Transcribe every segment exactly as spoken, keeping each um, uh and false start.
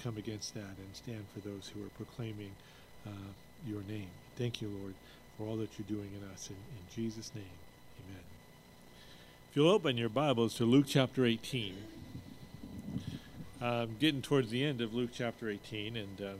come against that and stand for those who are proclaiming uh, your name. Thank you, Lord, for all that you're doing in us. In, in Jesus' name, amen. If you'll open your Bibles to Luke chapter eighteen. Um, getting towards the end of Luke chapter eighteen, and um,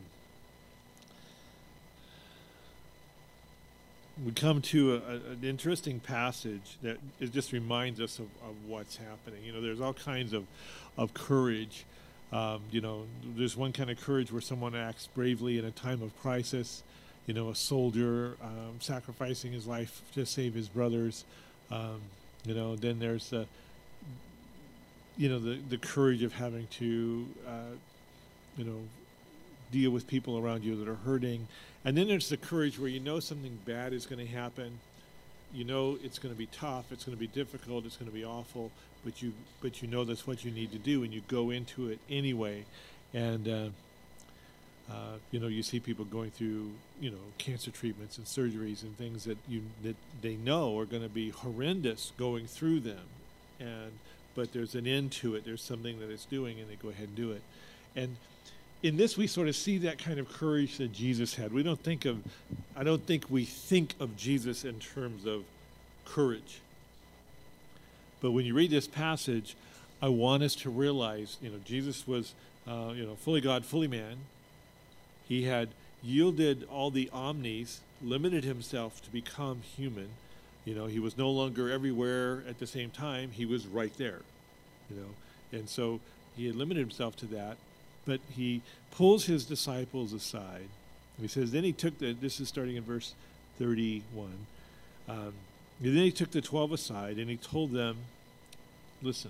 we come to a, a, an interesting passage that it just reminds us of, of what's happening. You know, there's all kinds of, of courage. Um, you know, there's one kind of courage where someone acts bravely in a time of crisis. You know, a soldier um, sacrificing his life to save his brothers. Um, you know, then there's the, you know, the, the courage of having to, uh, you know, deal with people around you that are hurting. And then there's the courage where you know something bad is going to happen. You know it's going to be tough, it's going to be difficult, it's going to be awful, but you but you know that's what you need to do, and you go into it anyway. And, uh, uh, you know, you see people going through, you know, cancer treatments and surgeries and things that you that they know are going to be horrendous going through them. And but there's an end to it. There's something that it's doing, and they go ahead and do it. And in this, we sort of see that kind of courage that Jesus had. We don't think of, I don't think we think of Jesus in terms of courage. But when you read this passage, I want us to realize, you know, Jesus was, uh, you know, fully God, fully man. He had yielded all the omnis, limited himself to become human. You know, he was no longer everywhere at the same time. He was right there, you know. And so he had limited himself to that. But he pulls his disciples aside. He says, then he took the, this is starting in verse thirty-one. Um, and then he took the twelve aside and he told them, listen,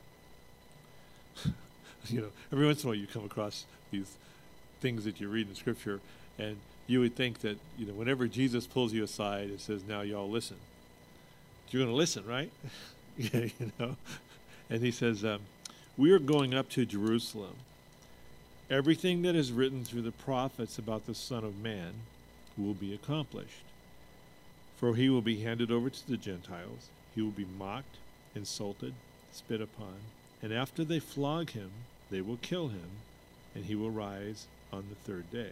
you know, every once in a while you come across these things that you read in Scripture, and you would think that, you know, whenever Jesus pulls you aside, it says, now y'all listen. You're going to listen, right? Yeah, you know. And he says, um, we are going up to Jerusalem. Everything that is written through the prophets about the Son of Man will be accomplished. For he will be handed over to the Gentiles. He will be mocked, insulted, spit upon. And after they flog him, they will kill him, and he will rise on the third day.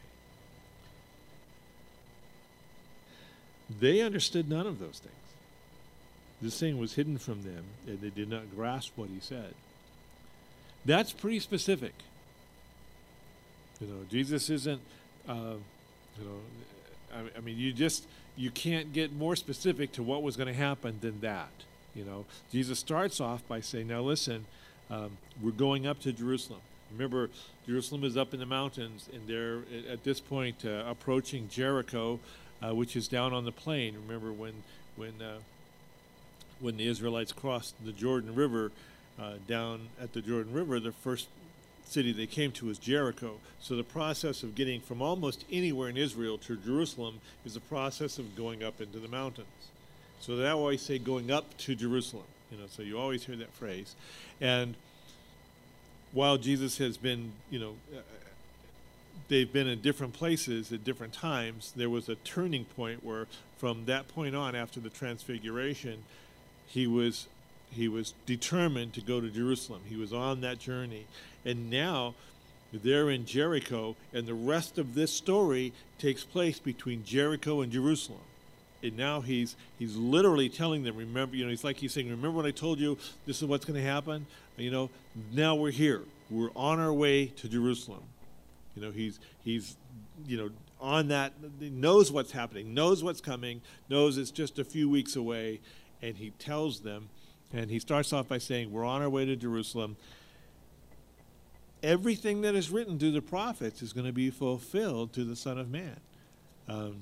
They understood none of those things. This thing was hidden from them, and they did not grasp what he said. That's pretty specific. You know, Jesus isn't, uh, you know, I, I mean, you just, you can't get more specific to what was going to happen than that. You know, Jesus starts off by saying, now listen, um, we're going up to Jerusalem. Remember, Jerusalem is up in the mountains, and they're at this point uh, approaching Jericho, uh, which is down on the plain. Remember when, when, uh, when the Israelites crossed the Jordan River, uh, down at the Jordan River, the first city they came to was Jericho. So the process of getting from almost anywhere in Israel to Jerusalem is a process of going up into the mountains. So they always say going up to Jerusalem. You know, so you always hear that phrase. And while Jesus has been, you know, uh, they've been in different places at different times, there was a turning point where from that point on, after the Transfiguration, he was he was determined to go to Jerusalem. He was on that journey. And now they're in Jericho, and the rest of this story takes place between Jericho and Jerusalem. And now he's he's literally telling them, remember, you know, he's like he's saying, remember when I told you this is what's going to happen? You know, now we're here. We're on our way to Jerusalem. You know, he's he's you know on that, knows what's happening, knows what's coming, knows it's just a few weeks away, and he tells them, and he starts off by saying, we're on our way to Jerusalem. Everything that is written through the prophets is going to be fulfilled to the Son of Man. Um,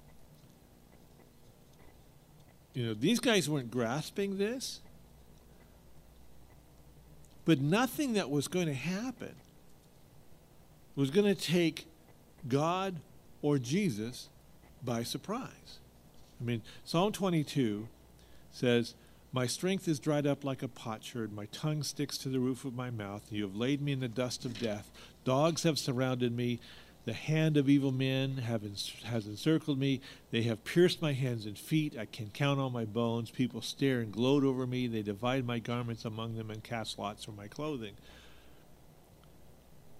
you know, these guys weren't grasping this, but nothing that was going to happen was going to take God or Jesus by surprise. I mean, Psalm twenty-two says, my strength is dried up like a potsherd. My tongue sticks to the roof of my mouth. You have laid me in the dust of death. Dogs have surrounded me. The hand of evil men have has encircled me. They have pierced my hands and feet. I can count on my bones. People stare and gloat over me. They divide my garments among them and cast lots for my clothing.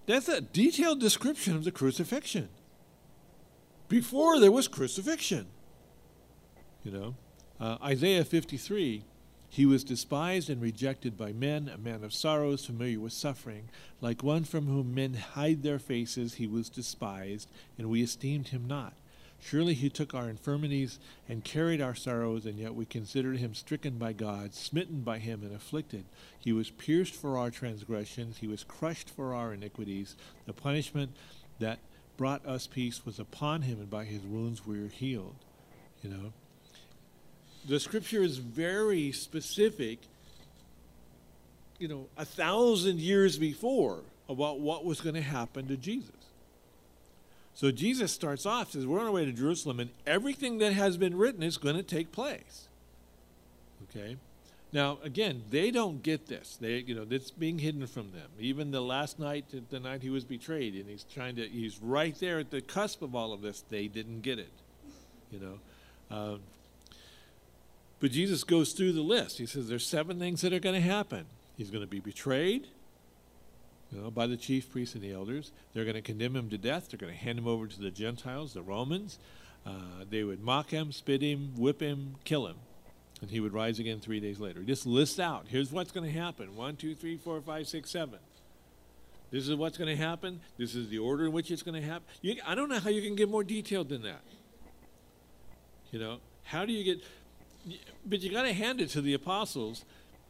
That's a detailed description of the crucifixion. Before there was crucifixion. You know, uh, Isaiah fifty-three, he was despised and rejected by men, a man of sorrows, familiar with suffering. Like one from whom men hide their faces, he was despised, and we esteemed him not. Surely he took our infirmities and carried our sorrows, and yet we considered him stricken by God, smitten by him, and afflicted. He was pierced for our transgressions, he was crushed for our iniquities. The punishment that brought us peace was upon him, and by his wounds we are healed. You know, the scripture is very specific, you know, a thousand years before about what was going to happen to Jesus. So Jesus starts off, says, we're on our way to Jerusalem, and everything that has been written is going to take place. Okay? Now, again, they don't get this. They, you know, it's being hidden from them. Even the last night, the night he was betrayed, and he's trying to, he's right there at the cusp of all of this. They didn't get it, you know. Um, but Jesus goes through the list. He says there's seven things that are going to happen. He's going to be betrayed, you know, by the chief priests and the elders. They're going to condemn him to death. They're going to hand him over to the Gentiles, the Romans. Uh, they would mock him, spit him, whip him, kill him. And he would rise again three days later. He just lists out, here's what's going to happen. One, two, three, four, five, six, seven. This is what's going to happen. This is the order in which it's going to happen. You, I don't know how you can get more detailed than that. You know, how do you get... But you got to hand it to the apostles.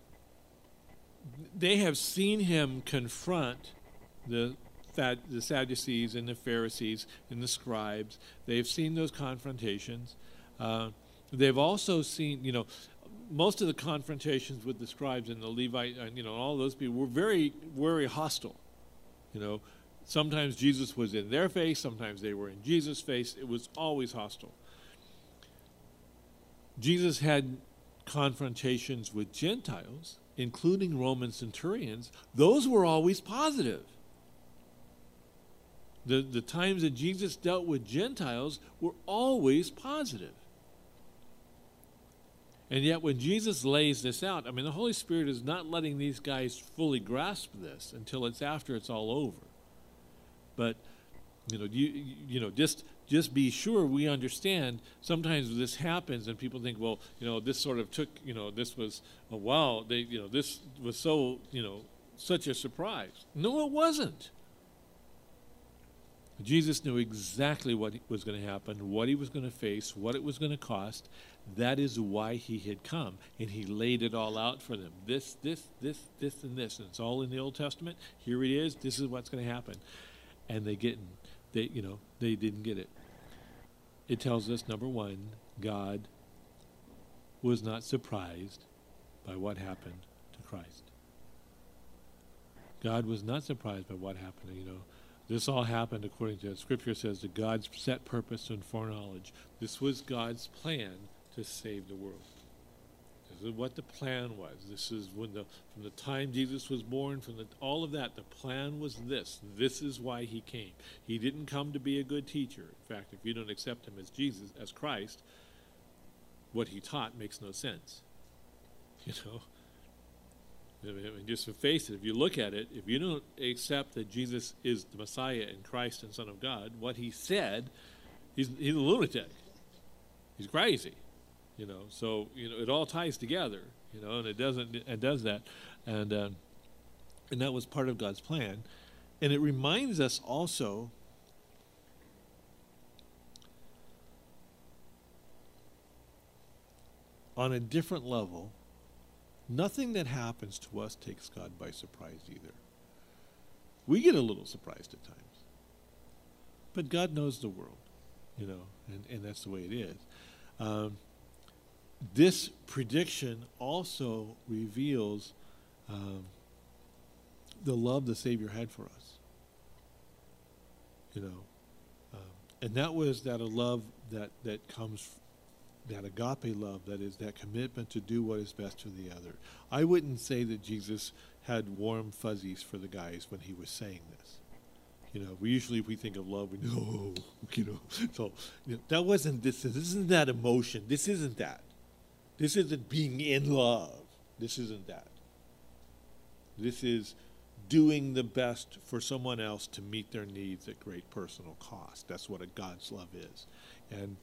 They have seen him confront the the Sadducees and the Pharisees and the scribes. They've seen those confrontations. Uh, they've also seen, you know, most of the confrontations with the scribes and the Levite, and, you know, all those people were very, very hostile. You know, sometimes Jesus was in their face, sometimes they were in Jesus' face. It was always hostile. Jesus had confrontations with Gentiles, including Roman centurions. Those were always positive. The, the times that Jesus dealt with Gentiles were always positive. And yet when Jesus lays this out, I mean, the Holy Spirit is not letting these guys fully grasp this until it's after it's all over. But, you know, you, you know, just just be sure we understand sometimes this happens and people think, well, you know, this sort of took, you know, this was, oh, wow, they, you know, this was so, you know, such a surprise. No, it wasn't. Jesus knew exactly what was going to happen, what he was going to face, what it was going to cost. That is why he had come, and he laid it all out for them. This, this, this, this, and this, and it's all in the Old Testament. Here it is. This is what's going to happen, and they get, they, you know, they didn't get it. It tells us, number one, God was not surprised by what happened to Christ. God was not surprised by what happened, you know. This all happened according to Scripture says that God's set purpose and foreknowledge. This was God's plan to save the world. This is what the plan was. This is when the from the time Jesus was born, from the, all of that, the plan was this. This is why he came. He didn't come to be a good teacher. In fact, if you don't accept him as Jesus, as Christ, what he taught makes no sense. You know? I mean, just to face it, if you look at it, if you don't accept that Jesus is the Messiah and Christ and Son of God, what he said, he's, he's a lunatic. He's crazy, you know. So, you know, it all ties together, you know, and it doesn't, it does that. And, uh, and that was part of God's plan. And it reminds us also on a different level, nothing that happens to us takes God by surprise either. We get a little surprised at times. But God knows the world, you know, and, and that's the way it is. Um, this prediction also reveals um, the love the Savior had for us. You know, um, and that was that a love that, that comes that agape love, that is that commitment to do what is best for the other. I wouldn't say that Jesus had warm fuzzies for the guys when he was saying this. You know, we usually, if we think of love, we know, you know, so you know, that wasn't this, this isn't that emotion. This isn't that. This isn't being in love. This isn't that. This is doing the best for someone else to meet their needs at great personal cost. That's what a God's love is. And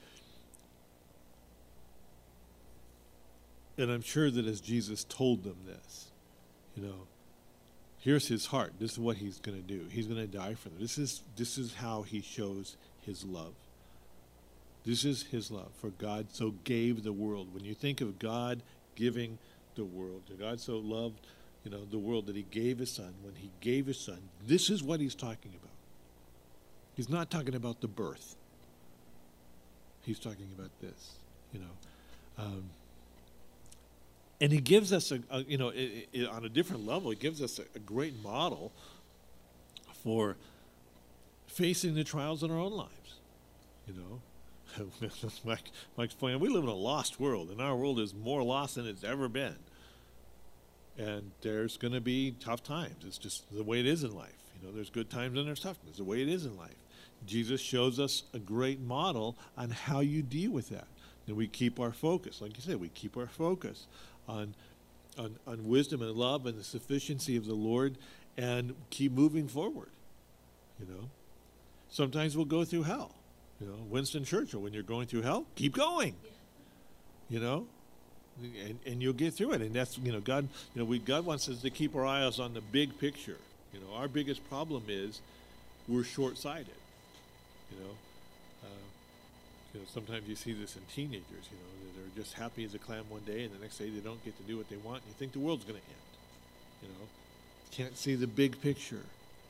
and I'm sure that as Jesus told them this, you know, here's his heart. This is what he's going to do. He's going to die for them. This is this is how he shows his love. This is his love. For God so gave the world. When you think of God giving the world, God so loved, you know, the world that he gave his son. When he gave his son, this is what he's talking about. He's not talking about the birth. He's talking about this, you know. Um, and he gives us, a, a you know, it, it, on a different level, he gives us a, a great model for facing the trials in our own lives, you know. Mike, Mike's pointing, we live in a lost world, and our world is more lost than it's ever been. And there's going to be tough times. It's just the way it is in life. You know, there's good times and there's tough times. It's the way it is in life. Jesus shows us a great model on how you deal with that. And we keep our focus. Like you said, we keep our focus on, on, on wisdom and love and the sufficiency of the Lord and keep moving forward. You know, sometimes we'll go through hell. You know, Winston Churchill, when you're going through hell, keep going. You know, and, and you'll get through it. And that's, you know, God, you know, we, God wants us to keep our eyes on the big picture. You know, our biggest problem is we're short-sighted. You know, uh, you know, sometimes you see this in teenagers, you know, that are just happy as a clam one day, and the next day they don't get to do what they want, and you think the world's going to end. You know, can't see the big picture.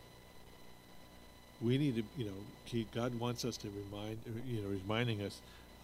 We need to, you know, keep, God wants us to remind, you know, reminding us uh,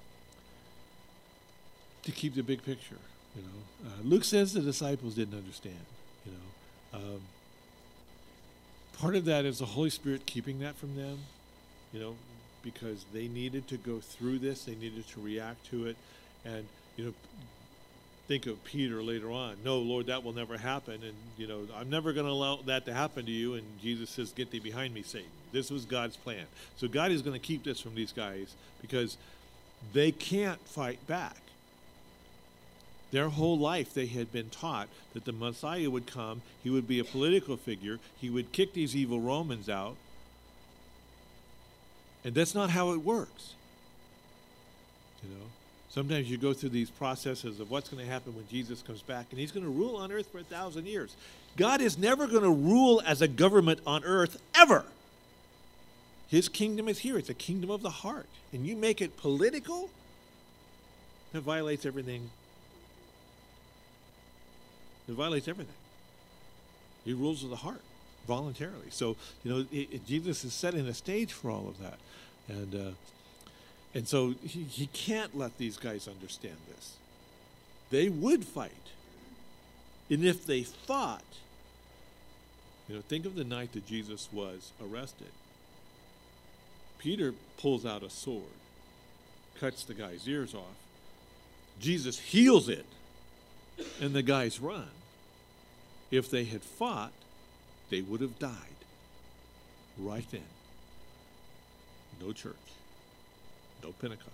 to keep the big picture. You know, uh, Luke says the disciples didn't understand. You know, um, part of that is the Holy Spirit keeping that from them. You know, because they needed to go through this, they needed to react to it, and you know, think of Peter later on. No, Lord, that will never happen, and you know, I'm never going to allow that to happen to you. And Jesus says, "Get thee behind me, Satan." This was God's plan. So God is going to keep this from these guys because they can't fight back. Their whole life they had been taught that the Messiah would come, he would be a political figure, he would kick these evil Romans out. And that's not how it works. You know, sometimes you go through these processes of what's going to happen when Jesus comes back, and he's going to rule on earth for a thousand years. God is never going to rule as a government on earth, ever. His kingdom is here. It's a kingdom of the heart. And you make it political, it violates everything. It violates everything. He rules with the heart. Voluntarily. So, you know, it, it, Jesus is setting the stage for all of that. And uh, and so he, he can't let these guys understand this. They would fight. And if they fought, you know, think of the night that Jesus was arrested. Peter pulls out a sword, cuts the guy's ears off. Jesus heals it, and the guys run. If they had fought, they would have died right then. No church. No Pentecost.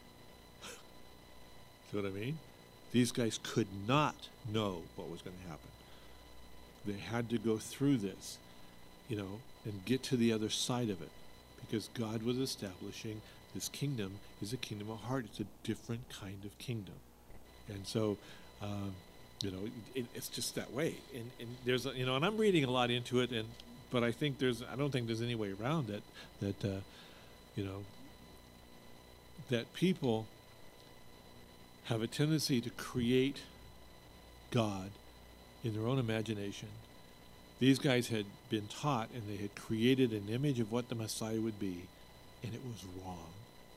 See what I mean? These guys could not know what was going to happen. They had to go through this, you know, and get to the other side of it, because God was establishing this kingdom is a kingdom of heart. It's a different kind of kingdom. And so, um, you know, it, it's just that way. And, and there's, a, you know, and I'm reading a lot into it, and but I think there's, I don't think there's any way around it that, uh, you know, that people have a tendency to create God in their own imagination. These guys had been taught, and they had created an image of what the Messiah would be, and it was wrong.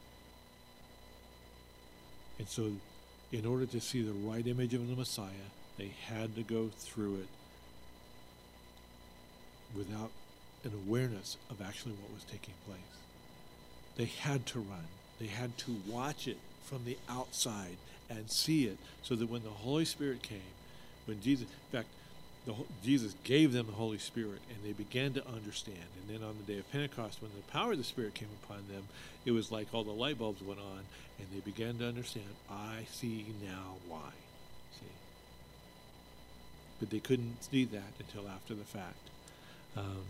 And so, in order to see the right image of the Messiah, they had to go through it without an awareness of actually what was taking place. They had to run. They had to watch it from the outside and see it, so that when the Holy Spirit came, when Jesus, in fact, the, Jesus gave them the Holy Spirit, and they began to understand. And then on the day of Pentecost, when the power of the Spirit came upon them, it was like all the light bulbs went on, and they began to understand, I see now why. See? but they couldn't see that until after the fact. Um,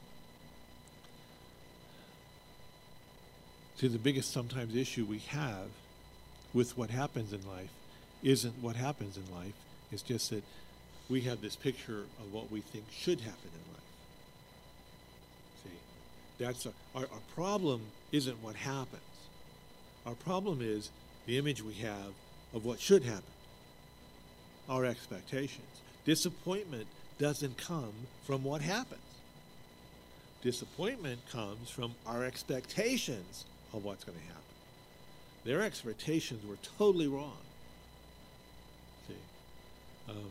see, the biggest sometimes issue we have with what happens in life isn't what happens in life. It's just that we have this picture of what we think should happen in life. See, that's a, our, our problem isn't what happens. Our problem is the image we have of what should happen, our expectations. Disappointment doesn't come from what happens. Disappointment comes from our expectations of what's going to happen. Their expectations were totally wrong. See, um,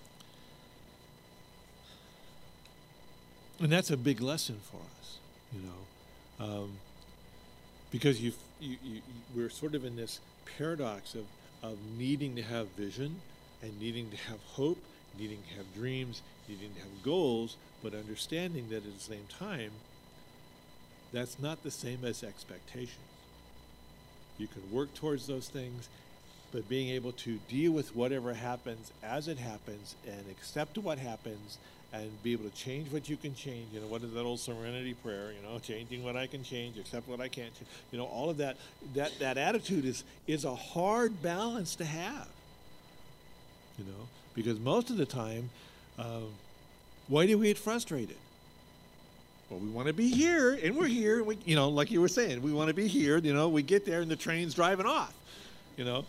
and that's a big lesson for us, you know, um, because you, you, you, we're sort of in this paradox of, of needing to have vision and needing to have hope, needing to have dreams, needing to have goals, but understanding that at the same time, that's not the same as expectations. You can work towards those things, but being able to deal with whatever happens as it happens and accept what happens and be able to change what you can change. You know, what is that old serenity prayer? You know, changing what I can change, accept what I can't change. You know, all of that, that, that attitude is, is a hard balance to have. You know, because most of the time, um, why do we get frustrated? Well, we want to be here, and we're here. And we, you know, like you were saying, we want to be here. You know, we get there, and the train's driving off. You know,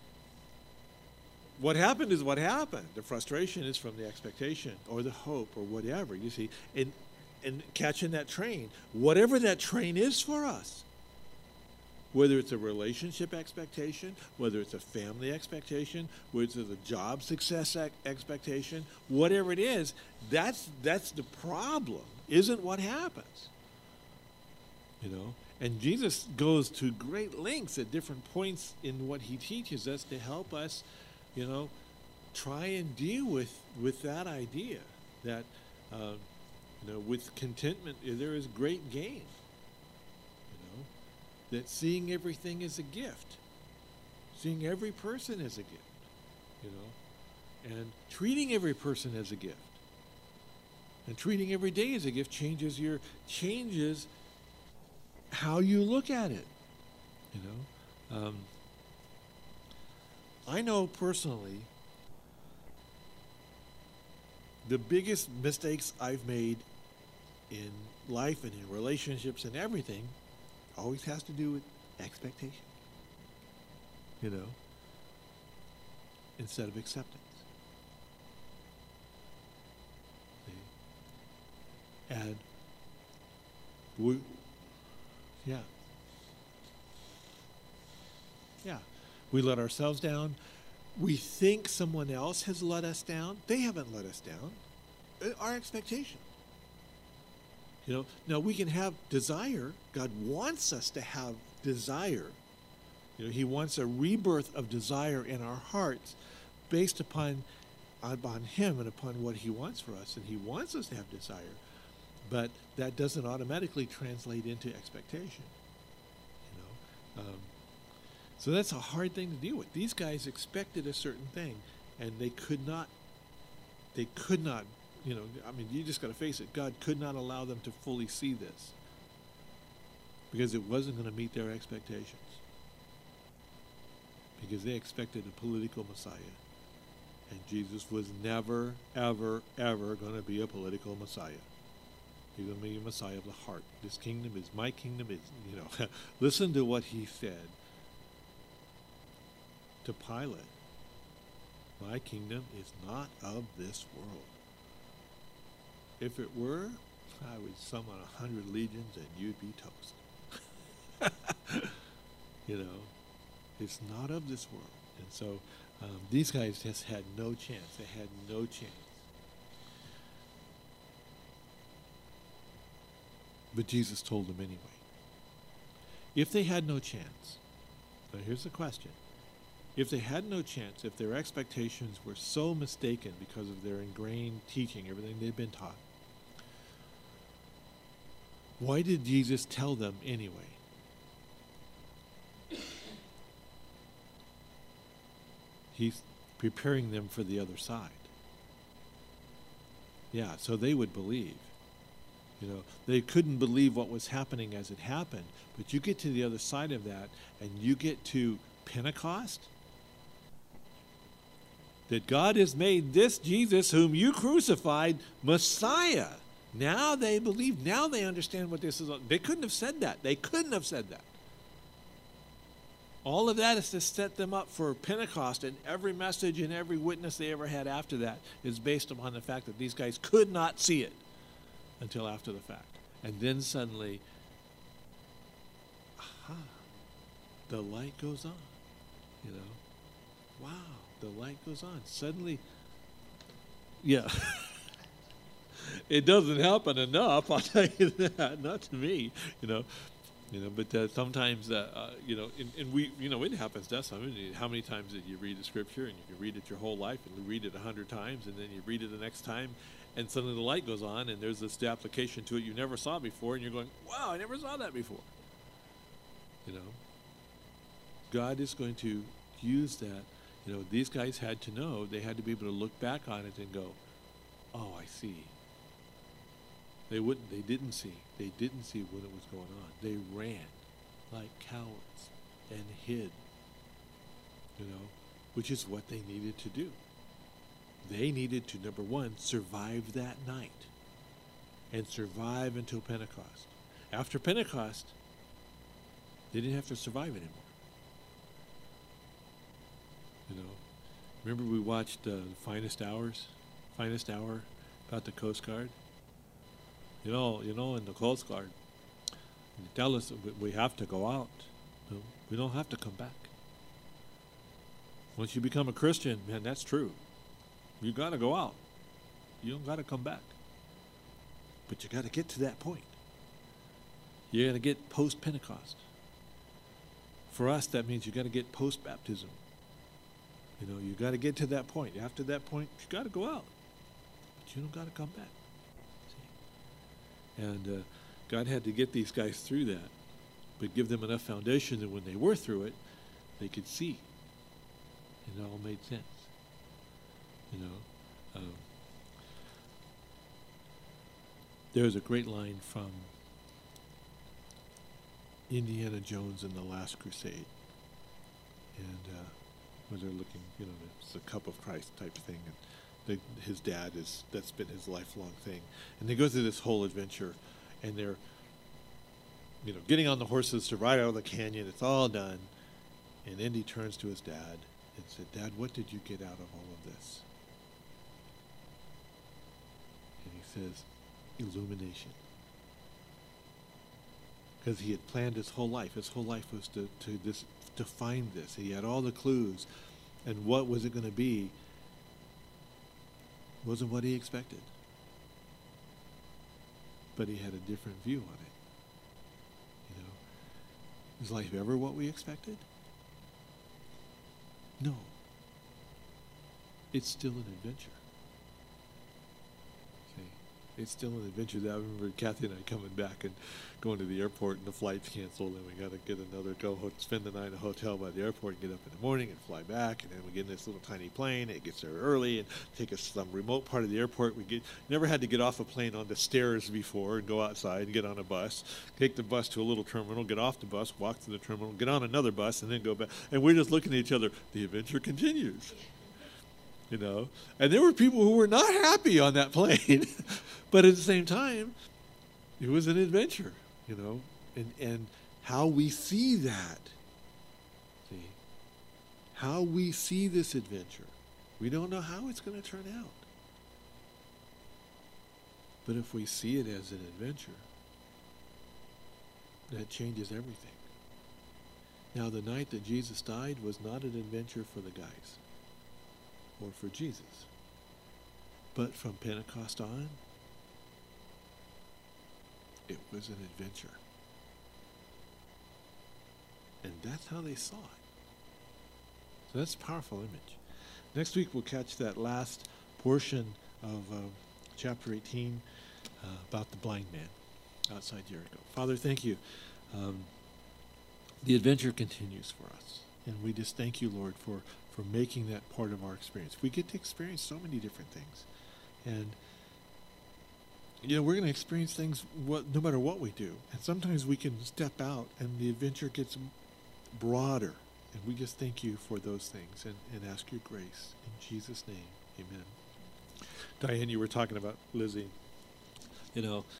what happened is what happened. The frustration is from the expectation or the hope or whatever. You see, and and catching that train, whatever that train is for us. Whether it's a relationship expectation, whether it's a family expectation, whether it's a job success ex- expectation, whatever it is, that's that's the problem, isn't what happens. You know, and Jesus goes to great lengths at different points in what he teaches us to help us, you know, try and deal with with that idea that, uh, you know, with contentment there is great gain. That seeing everything as a gift, seeing every person as a gift, you know, and treating every person as a gift, and treating every day as a gift changes your changes how you look at it, you know. Um, I know personally the biggest mistakes I've made in life and in relationships and everything always has to do with expectation, you know, instead of acceptance. See? And we, yeah, yeah, we let ourselves down. We think someone else has let us down. They haven't let us down. Our expectation. You know, now we can have desire. God wants us to have desire. You know, he wants a rebirth of desire in our hearts based upon, upon him and upon what he wants for us. And he wants us to have desire. But that doesn't automatically translate into expectation. You know, um, so that's a hard thing to deal with. These guys expected a certain thing, and they could not, they could not You know, I mean, you just got to face it. God could not allow them to fully see this because it wasn't going to meet their expectations. Because they expected a political Messiah. And Jesus was never, ever, ever going to be a political Messiah. He's going to be a Messiah of the heart. This kingdom is my kingdom. Is, you know, listen to what he said to Pilate. My kingdom is not of this world. If it were, I would summon a hundred legions and you'd be toast. You know, it's not of this world. And so um, these guys just had no chance. They had no chance. But Jesus told them anyway. If they had no chance, now here's the question. If they had no chance, if their expectations were so mistaken because of their ingrained teaching, everything they'd been taught, why did Jesus tell them anyway? He's preparing them for the other side. Yeah, so they would believe. You know, they couldn't believe what was happening as it happened. But you get to the other side of that, and you get to Pentecost, that God has made this Jesus, whom you crucified, Messiah. Now they believe. Now they understand what this is. They couldn't have said that. They couldn't have said that. All of that is to set them up for Pentecost, and every message and every witness they ever had after that is based upon the fact that these guys could not see it until after the fact. And then suddenly, aha, the light goes on. You know, wow, the light goes on. Suddenly, yeah. It doesn't happen enough, I'll tell you that. Not to me, you know. You know, but uh, sometimes, uh, uh, you know, and, and we, you know, it happens to us. I mean, how many times did you read the scripture, and you can read it your whole life, and you read it a hundred times, and then you read it the next time, and suddenly the light goes on, and there's this application to it you never saw before, and you're going, wow, I never saw that before. You know, God is going to use that. You know, these guys had to know, they had to be able to look back on it and go, oh, I see. They wouldn't, they didn't see. They didn't see what it was going on. They ran like cowards and hid, you know, which is what they needed to do. They needed to, number one, survive that night and survive until Pentecost. After Pentecost, they didn't have to survive anymore. You know, remember we watched uh, Finest Hours, Finest Hour about the Coast Guard? You know, you know, in the Coast Guard, they tell us that we have to go out. We don't have to come back. Once you become a Christian, man, that's true. You got to go out. You don't got to come back. But you got to get to that point. You got to get post-Pentecost. For us, that means you got to get post-baptism. You know, you got to get to that point. After that point, you got to go out. But you don't got to come back. And uh, God had to get these guys through that, but give them enough foundation that when they were through it, they could see. And it all made sense. You know, um, there's a great line from Indiana Jones in The Last Crusade. And uh, where they're looking, you know, it's the cup of Christ type of thing. And The, his dad is, that's been his lifelong thing. And they go through this whole adventure, and they're, you know, getting on the horses to ride out of the canyon. It's all done. And Indy turns to his dad and said, Dad, what did you get out of all of this? And he says, illumination. Because he had planned his whole life. His whole life was to, to, this, to find this. He had all the clues. And what was it going to be? Wasn't what he expected. But he had a different view on it. You know, is life ever what we expected? No. It's still an adventure. See, it's still an adventure. I remember Kathy and I coming back and going to the airport, and the flight's canceled, and we got to get another go ho- spend the night in a hotel by the airport and get up in the morning and fly back, and then we get in this little tiny plane. It gets there early and take us to some remote part of the airport. We get never had to get off a plane on the stairs before and go outside and get on a bus, take the bus to a little terminal, get off the bus, walk to the terminal, get on another bus, and then go back. And we're just looking at each other. The adventure continues. You know, and there were people who were not happy on that plane, but at the same time, it was an adventure. You know, and, and how we see that, see, how we see this adventure. We don't know how it's going to turn out. But if we see it as an adventure, that changes everything. Now, the night that Jesus died was not an adventure for the guys or for Jesus. But from Pentecost on, it was an adventure. And that's how they saw it. So that's a powerful image. Next week we'll catch that last portion of uh, chapter eighteen uh, about the blind man outside Jericho. Father, thank you. Um, the adventure continues for us. And we just thank you, Lord, for, for making that part of our experience. We get to experience so many different things. And you know, we're going to experience things what, no matter what we do. And sometimes we can step out and the adventure gets broader. And we just thank you for those things and, and ask your grace. In Jesus' name, amen. Diane, you were talking about Lizzie. You know,